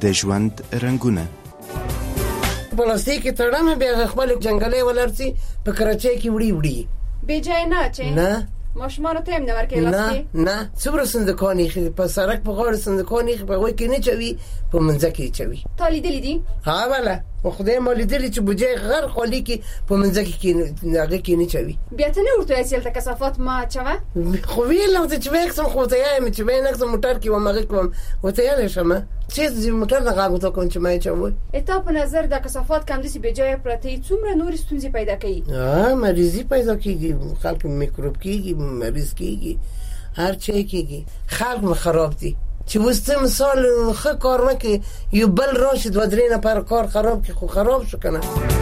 د ژوند رنگونه. پلاستیک تړمه بیا خپل جنگلې ولرسي په کراچۍ کې وړي بجای نه چې نه ماشومانو ته هم نه ورکې لاستي نه څومره صندوقان یې په سړک په غاړه صندوقان یې په غوی کې نه چوي په منځ کې چوي. تا لیدلی دي؟ ها والا خدای ما لیدلی چې بوجای غر خالی کې په منځ کې هغه کې نه چوي. بیا ته نه ورته اصل کثافات ما چوه خو ویل ته چې وکسم خو ته یې چې به نه کوم موټر کې و مغه کوم وته یې شمه چې موټر نه غاغو ته کوم چې ما چوي. اته په نظر د کثافات کم دي بجای پرته څومره نور ستونزې پیدا کوي. مریضي پیدا کیږي خلک میکروب کیږي مریض کیږي هر چی کیږي خلک خراب دي چې وسته مثال خه کار وکي یو بل راشد و درې نه پر کار خراب کی خو خراب شو کنه.